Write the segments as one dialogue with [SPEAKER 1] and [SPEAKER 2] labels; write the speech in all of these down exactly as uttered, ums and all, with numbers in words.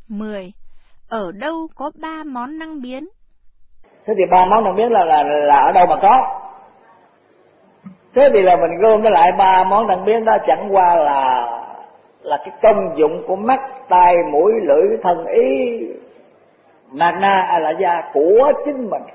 [SPEAKER 1] mười. Ở đâu có ba món năng biến?
[SPEAKER 2] Thế thì ba món năng biến là là là ở đâu mà có? Thế thì là mình gom nó lại ba món năng biến đó chẳng qua là là cái công dụng của mắt, tai, mũi, lưỡi, thân, ý, mạt na a la gia của chính mình.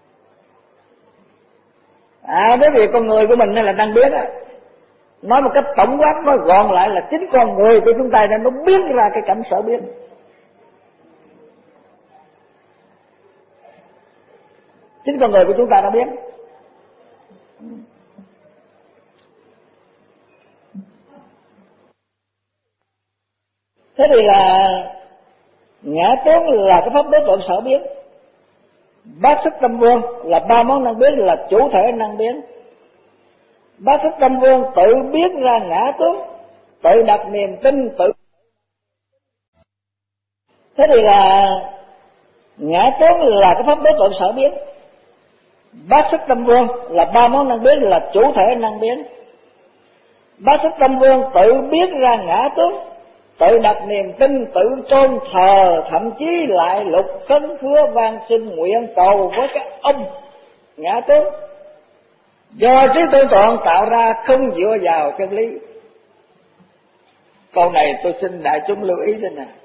[SPEAKER 2] À, thế thì con người của mình là năng biến á. Nói một cách tổng quát, nói gọn lại là chính con người của chúng ta nên nó biến ra cái cảnh sở biến. Chính con người của chúng ta đã biến. Thế thì là ngã tướng là cái pháp đối tượng sở biến. Bát sức tâm vương là ba món năng biến là chủ thể năng biến. Bát sức tâm vương tự biết ra ngã tướng, tự đặt niềm tin, tự. Thế thì là ngã tướng là cái pháp đối tượng sở biến. Bát sức tâm vương là ba món năng biến là chủ thể năng biến. Bát sức tâm vương tự biết ra ngã tướng, tự đặt niềm tin, tự tôn thờ, thậm chí lại lục khấn khứa van xin nguyện cầu với các ông ngã tướng. Do trí tưởng tượng tạo ra không dựa vào chân lý. Câu này tôi xin đại chúng lưu ý thế này.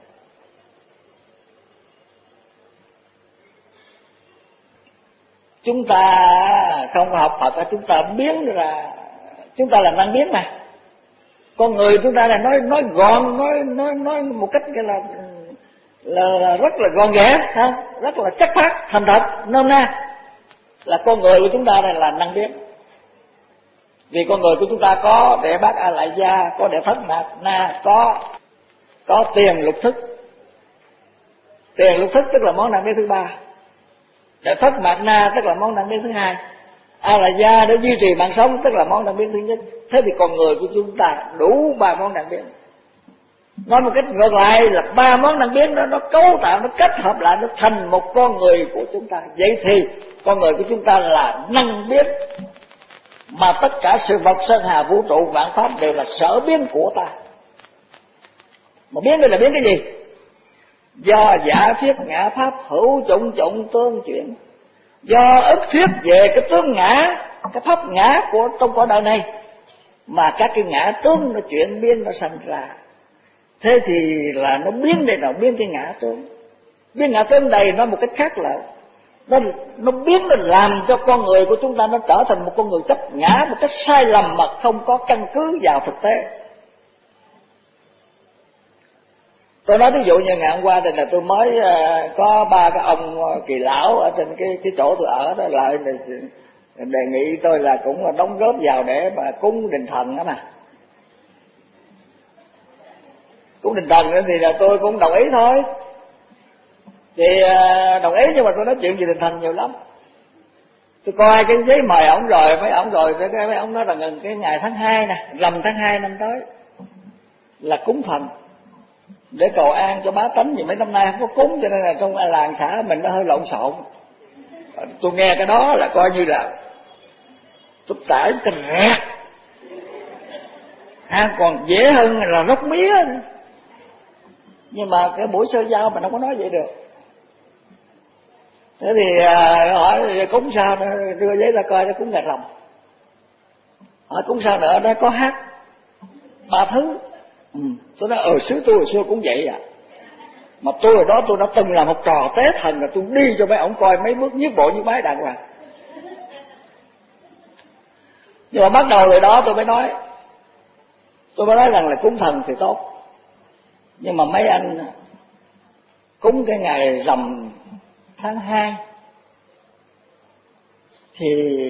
[SPEAKER 2] Chúng ta không có học Phật, chúng ta biến ra, chúng ta là năng biến mà. Con người chúng ta là nói nói gọn, nói nói nói một cách cái là, là là rất là gọn ghẽ, không? Rất là chắc phát, thành thật, nôm na. Là con người của chúng ta này là năng biến. Vì con người của chúng ta có đệ bát a lại gia, có đệ thất mạt na, có có tiền lục thức. Tiền lục thức tức là món năng biến thứ ba. Đệ thất mạt na tức là món năng biến thứ hai. A la gia để duy trì mạng sống tức là món năng biến thứ nhất. Thế thì con người của chúng ta đủ ba món năng biến. Nói một cách ngược lại là ba món năng biến đó nó cấu tạo, nó kết hợp lại, nó thành một con người của chúng ta. Vậy thì con người của chúng ta là năng biến, mà tất cả sự vật sơn hà vũ trụ vạn pháp đều là sở biến của ta. Mà biến đây là biến cái gì? Do giả thiết ngã pháp hữu chủng chủng tương chuyển. Do ức thiết về cái tướng ngã, cái pháp ngã của trong cõi đời này, mà các cái ngã tướng nó chuyển biến, nó sanh ra. Thế thì là nó biến đây nào, biến cái ngã tướng. Biến ngã tướng đây nó một cách khác là nó, nó biến, nó làm cho con người của chúng ta nó trở thành một con người chấp ngã một cách sai lầm mà không có căn cứ vào thực tế. Tôi nói ví dụ như ngày hôm qua thì là tôi mới có ba cái ông kỳ lão ở trên cái cái chỗ tôi ở đó, lại đề nghị tôi là cũng đóng góp vào để mà cúng đình thần đó mà. Cúng đình thần thì là tôi cũng đồng ý thôi. Thì đồng ý, nhưng mà tôi nói chuyện về đình thần nhiều lắm. Tôi coi cái giấy mời ổng rồi, mấy ổng rồi, cái mấy ổng nói là ngừng cái ngày tháng hai nè, rằm tháng hai năm tới là cúng thần để cầu an cho bá tánh, vì mấy năm nay không có cúng cho nên là trong làng xã mình nó hơi lộn xộn. Tôi nghe cái đó là coi như là tôi tải cái rẹt, ha, còn dễ hơn là róc mía. Nhưng mà cái buổi sơ giao mình không có nói vậy được. Thế thì à, hỏi cúng sao, đưa giấy ra coi nó cúng gà rồng. Hỏi cúng sao nữa, đó có hát ba thứ. Ừ. Tôi nói ở xứ tôi hồi xưa cũng vậy à. Mà tôi ở đó tôi đã từng làm một trò tế thần, là tôi đi cho mấy ông coi mấy bước nhiếp bộ như bái đàng hoàng. Nhưng mà bắt đầu rồi đó tôi mới nói, tôi mới nói rằng là cúng thần thì tốt, nhưng mà mấy anh cúng cái ngày rằm tháng hai thì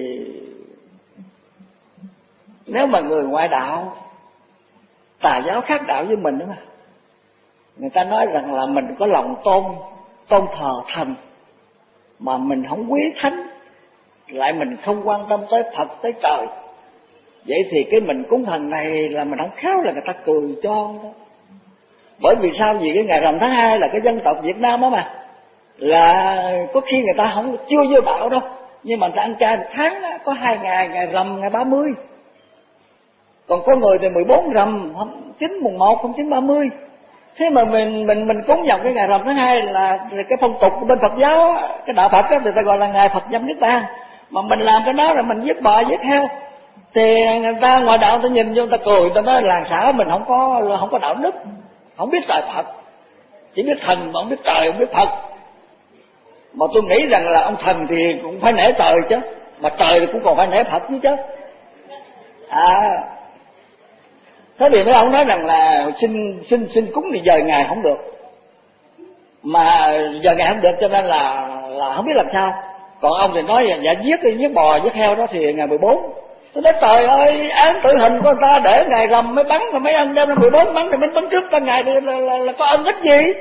[SPEAKER 2] nếu mà người ngoại đạo, tà giáo khác đạo với mình đó mà, người ta nói rằng là mình có lòng tôn tôn thờ thần mà mình không quý thánh, lại mình không quan tâm tới Phật tới trời. Vậy thì cái mình cúng thần này là mình không khéo là người ta cười cho đó. Bởi vì sao? Vì cái ngày rằm tháng hai là cái dân tộc Việt Nam đó mà, là có khi người ta không chưa vô đạo đâu, nhưng mà người ta ăn chay một tháng đó, có hai ngày, ngày rằm ngày ba mươi. Còn có người thì mười bốn rằm, chín mùng một, không chín ba mươi. Thế mà mình mình mình cúng dòng cái ngày rằm thứ hai là, là cái phong tục của bên Phật giáo, cái đạo Phật đó người ta gọi là ngày Phật dâm Niết Bàn. Mà mình làm cái đó là mình giết bò giết heo, thì người ta ngoài đạo người ta nhìn vô người ta cười, người ta nói làng xã mình không có không có đạo đức, không biết trời Phật, chỉ biết thần mà không biết trời, không biết Phật. Mà tôi nghĩ rằng là ông thần thì cũng phải nể trời chứ, mà trời thì cũng còn phải nể Phật chứ chứ. À, thế thì mấy ông nói rằng là xin xin xin cúng thì giờ ngày không được, mà giờ ngày không được cho nên là là không biết làm sao. Còn ông thì nói dạ giết giết bò giết heo đó thì ngày mười bốn. Tôi nói trời ơi, án tử hình của người ta để ngày rằm mới bắn, rồi mấy anh đem ra mười bốn bắn thì mình bắn trước ta ngày thì là, là, là có ân ích gì?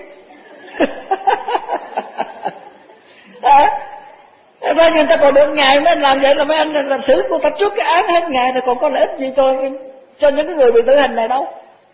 [SPEAKER 2] À, ra người ta còn được ngày mới làm vậy là mấy anh là xử người ta trước cái án hết ngày thì còn có lợi ích gì cho cho những cái người bị tử hình này đâu.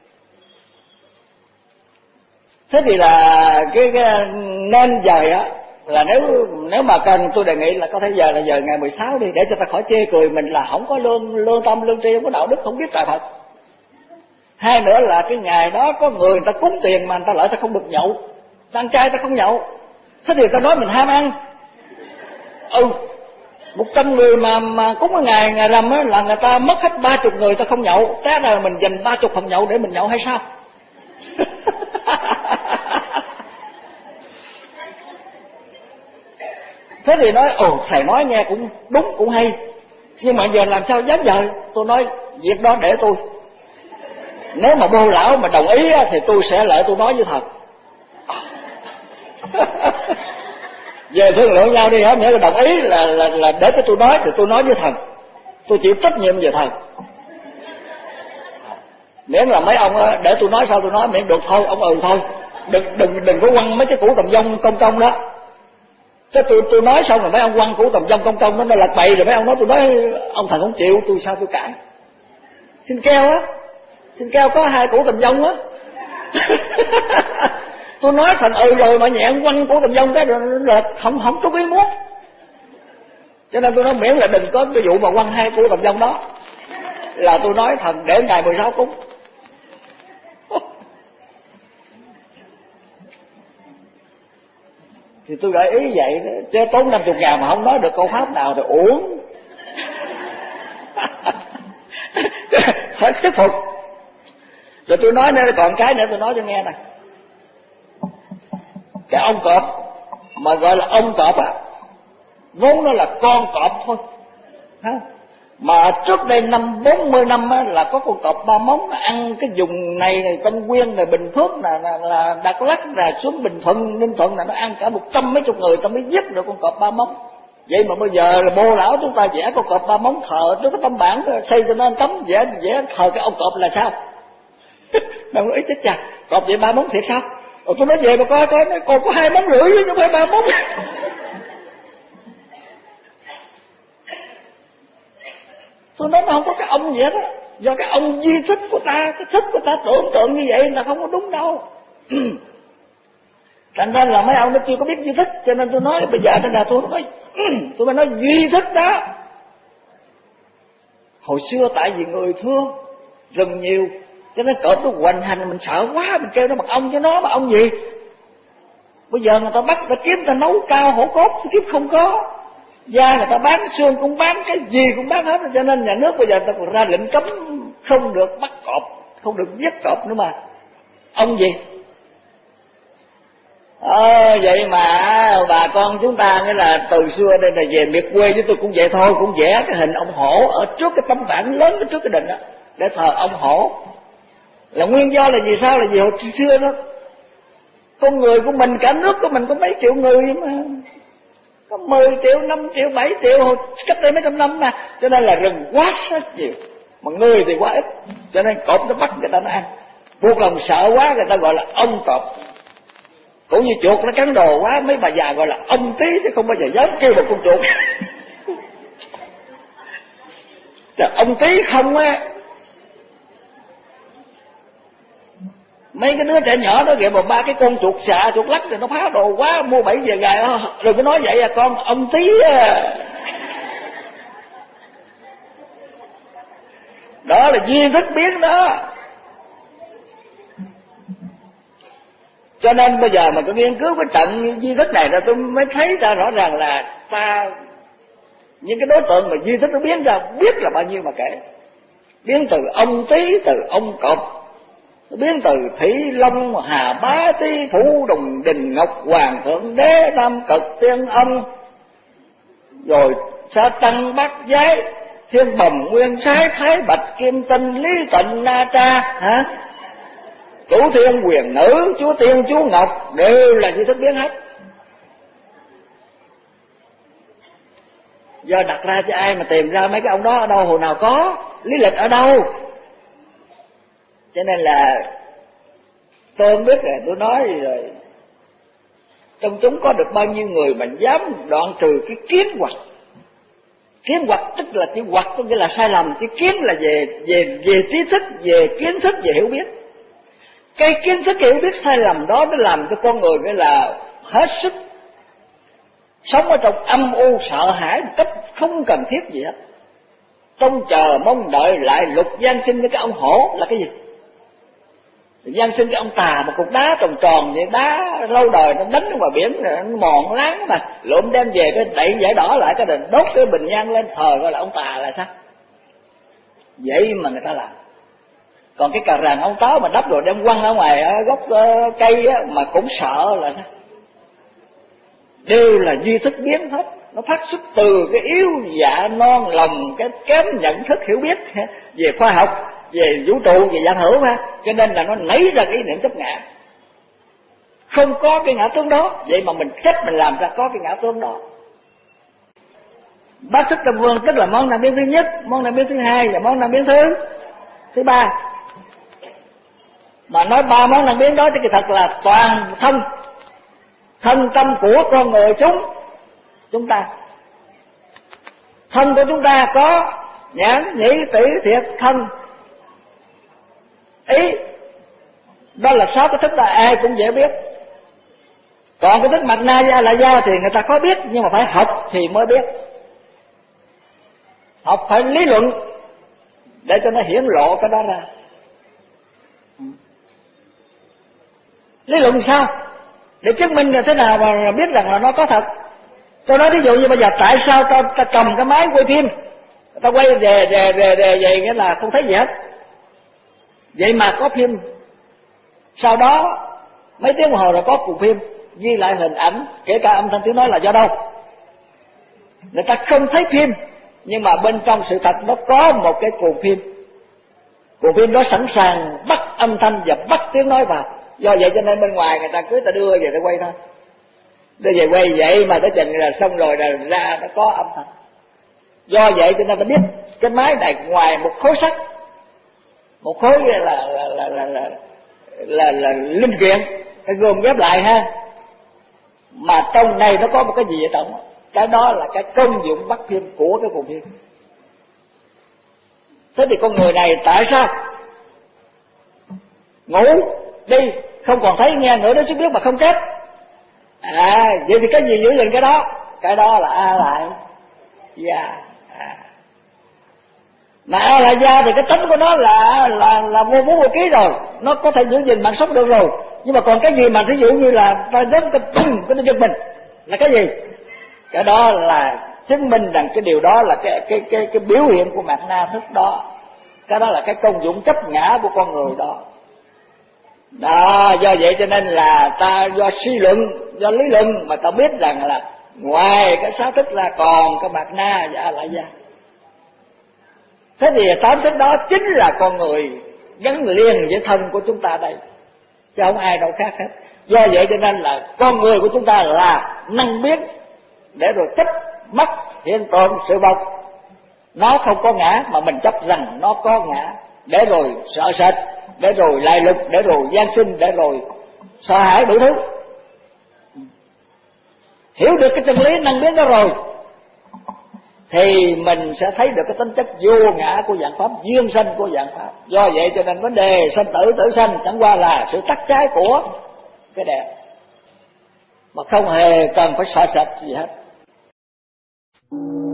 [SPEAKER 2] Thế thì là cái, cái nên giờ á là nếu nếu mà cần tôi đề nghị là có thể giờ là giờ ngày mười sáu đi, để cho ta khỏi chê cười mình là không có lương lương tâm lương tri, không có đạo đức, không biết trời Phật. Hai nữa là cái ngày đó có người người ta cúng tiền mà người ta lại ta không được nhậu, ta ăn chay ta không nhậu. Thế thì ta nói mình ham ăn. Ừ, một trăm người mà mà cúng cái ngày ngày rằm á là người ta mất hết ba chục người ta không nhậu, thế là mình dành ba chục phòng nhậu để mình nhậu hay sao? Thế thì nói ồ thầy nói nghe cũng đúng cũng hay, nhưng mà giờ làm sao dám dời. Tôi nói việc đó để tôi, nếu mà bô lão mà đồng ý thì tôi sẽ lại tôi nói với thần. Về thương lượng nhau đi, nếu mà đồng ý là, là, là để cho tôi nói thì tôi nói với thần, tôi chịu trách nhiệm về thần. Miễn là mấy ông để tôi nói sao tôi nói, miễn được thôi, ông ừ thôi, đừng đừng đừng có quăng mấy cái củ tầm dông công công đó. Chứ tôi tôi nói xong rồi mấy ông quăng củ tầm dông công công nó lật bậy, rồi mấy ông nói tôi nói ông thần không chịu, tôi sao tôi cãi. Xin keo á, xin keo có hai củ tầm dông á. Tôi nói thần ừ rồi mà nhẹ quăng củ tầm dông cái rồi là không không có ý muốn. Cho nên tôi nói miễn là đừng có cái vụ mà quăng hai củ tầm dông đó, là tôi nói thần để ngày mười sáu cúng. Thì tôi gợi ý vậy đó, chứ tốn năm mươi ngàn mà không nói được câu pháp nào thì uổng. Phải thuyết phục. Rồi tôi nói nữa, còn cái nữa tôi nói cho nghe nè. Cái ông cọp mà gọi là ông cọp á, vốn nó là con cọp thôi. Mà trước đây năm bốn mươi năm á, là có con cọp ba móng nó ăn cái vùng này này, Tân Nguyên này, Bình Phước là, là, là Đắk Lắk là xuống Bình Thuận, Ninh Thuận là nó ăn cả một trăm mấy chục người ta mới giết được con cọp ba móng. Vậy mà bây giờ là bô lão chúng ta vẽ con cọp ba móng thờ trước cái tấm bảng xây cho nên tấm vẽ vẽ thờ cái ông cọp là sao? Đâu có ý chết chà, cọp vậy ba móng thiệt sao? Rồi tôi nói về mà coi coi, nói còn có hai móng rưỡi chứ không phải ba móng. Tôi nói nó không có cái ông gì hết á, do cái ông duy thích của ta, cái thích của ta tưởng tượng như vậy là không có đúng đâu. Thành ra là mấy ông nó chưa có biết duy thích, cho nên tôi nói bây giờ thế là tôi nói tôi mới nói duy thích đó. Hồi xưa tại vì người thương rừng nhiều, cho nên cỡ tôi hoành hành mình sợ quá, mình kêu nó bằng ông chứ nó bằng ông gì. Bây giờ người ta bắt người ta kiếm, người ta nấu cao hổ cốt, tôi kiếm không có. Da người ta bán xương cũng bán, cái gì cũng bán hết, cho nên nhà nước bây giờ người ta còn ra lệnh cấm không được bắt cọp, không được giết cọp nữa mà. Ông gì? Ờ, vậy mà bà con chúng ta nghĩa là từ xưa đây là về miệt quê với tôi cũng vậy thôi, cũng vẽ cái hình ông hổ ở trước cái tấm bảng lớn ở trước cái đình đó để thờ ông hổ. Là nguyên do là vì sao? Là vì hồi xưa đó con người của mình, cả nước của mình có mấy triệu người mà, có mười triệu, năm triệu, bảy triệu hồi cách đây mấy trăm năm mà, cho nên là rừng quá rất nhiều mà người thì quá ít, cho nên cọp nó bắt người ta nó ăn, buộc lòng sợ quá người ta gọi là ông cọp. Cũng như chuột nó cắn đồ quá, mấy bà già gọi là ông tí, chứ không bao giờ dám kêu một con chuột. Rồi ông tí không á, mấy cái đứa trẻ nhỏ đó kìa mà ba cái con chuột xạ chuột lắc thì nó phá đồ quá, mua bảy về gài đó. Đừng có nói vậy à con, ông tí à. Đó là duy thức biết đó. Cho nên bây giờ mà tôi nghiên cứu cái trận duy thức này ra tôi mới thấy ra rõ ràng là ta những cái đối tượng mà duy thức nó biến ra biết là bao nhiêu mà kể. Biến từ ông Tý, từ ông Cọp, biến từ Thủy Long, Hà Bá, Tý Phủ, Đồng Đình, Ngọc Hoàng, Thượng Đế, Nam Cực, Tiên Âm, rồi Sa Tăng, Bát Giái, Thiên Bồng, Nguyên Sái, Thái Bạch, Kim Tinh, Lý Tịnh, Na Tra, hả? Chủ Thiên, Quyền Nữ, Chúa Tiên, Chúa Ngọc đều là duy thức biến hết. Do đặt ra cho ai mà tìm ra mấy cái ông đó ở đâu, hồi nào có, lý lịch ở đâu. Cho nên là tôi không biết rồi, tôi nói rồi, trong chúng có được bao nhiêu người mà dám đoạn trừ cái kiến hoặc. Kiến hoặc tức là chữ hoặc có nghĩa là sai lầm, chứ kiến là về về về trí thức, về kiến thức, về hiểu biết. Cái kiến thức hiểu biết sai lầm đó nó làm cho con người cái là hết sức sống ở trong âm u sợ hãi một cách không cần thiết gì hết. Trông chờ mong đợi lại lục gian sinh với cái ông hổ là cái gì? Gian sinh cái ông tà, một cục đá tròn tròn vậy, đá lâu đời nó đánh vào biển rồi nó mòn láng mà lụm đem về cái đậy giải đỏ lại cái đền đốt cái bình nhang lên thờ gọi là ông tà là sao? Vậy mà người ta làm. Còn cái cà ràng ông táo mà đắp rồi đem quăng ở ngoài ở gốc cây á, mà cũng sợ là sao? Đều là duy thức biến hết. Nó phát xuất từ cái yếu dạ non lòng, cái kém nhận thức hiểu biết về khoa học, về vũ trụ, về dạng hữu ha. Cho nên là nó nảy ra cái ý niệm chấp ngã. Không có cái ngã tướng đó, vậy mà mình cách mình làm ra có cái ngã tướng đó. Bát thức tâm vương tức là món năng biến thứ nhất, món năng biến thứ hai và món năng biến thứ thứ ba. Mà nói ba món năng biến đó thì thật là toàn thân thân tâm của con người chúng chúng ta. Thân của chúng ta có nhãn, nhĩ, tỷ, thiệt, thân, ý. Đó là sáu cái thức đó ai cũng dễ biết. Còn cái thức mặt na da là da thì người ta có biết, nhưng mà phải học thì mới biết. Học phải lý luận để cho nó hiển lộ cái đó ra. Lý luận sao? Để chứng minh là thế nào mà biết rằng là nó có thật. Tôi nói ví dụ như bây giờ tại sao ta, ta cầm cái máy quay phim, ta quay về về về về vậy nghĩa là không thấy gì hết. Vậy mà có phim. Sau đó mấy tiếng đồng hồ rồi có cuộn phim ghi lại hình ảnh, kể cả âm thanh tiếng nói là do đâu? Người ta không thấy phim, nhưng mà bên trong sự thật nó có một cái cuộn phim. Cuộn phim đó sẵn sàng bắt âm thanh và bắt tiếng nói vào. Do vậy cho nên bên ngoài người ta cứ ta đưa về ta quay thôi. Đưa về quay vậy mà tới chừng là xong rồi là ra nó có âm thanh. Do vậy cho nên ta biết cái máy này ngoài một khối sắt, một khối là là là là là, là, là, là linh kiện cái gồm ghép lại ha, mà trong này nó có một cái gì ở trong, cái đó là cái công dụng bắt phim của cái cuộn phim. Thế thì con người này tại sao ngủ đi không còn thấy nghe nữa, nó chỉ biết mà không chết? À vậy thì cái gì giữ gìn cái đó? Cái đó là a lại gia. À. Mà a lại gia thì cái tính của nó là là là vô vú vô ký rồi, nó có thể giữ gìn mạng sống được rồi. Nhưng mà còn cái gì mà ví dụ như là ta đến cái tung cái nó giật mình là cái gì? Cái đó là chứng minh rằng cái điều đó là cái cái cái cái biểu hiện của mạt na thức đó. Cái đó là cái công dụng chấp ngã của con người đó. Đó, do vậy cho nên là ta do suy luận, do lý luận mà ta biết rằng là ngoài cái sáu thức ra còn cái mạt na và a lại gia. Thế thì tám thức đó chính là con người gắn liền với thân của chúng ta đây, chứ không ai đâu khác hết. Do vậy cho nên là con người của chúng ta là năng biến để rồi tích mất hiện tượng sự vật. Nó không có ngã mà mình chấp rằng nó có ngã, để rồi sợ sệt, để rồi lai lục, để rồi gian sinh, để rồi sợ hãi đủ thứ. Hiểu được cái chân lý năng biến đó rồi thì mình sẽ thấy được cái tính chất vô ngã của dạng pháp, duyên sanh của dạng pháp. Do vậy cho nên vấn đề sanh tử tử sanh chẳng qua là sự tắc trái của cái đẹp, mà không hề cần phải sợ sệt gì hết.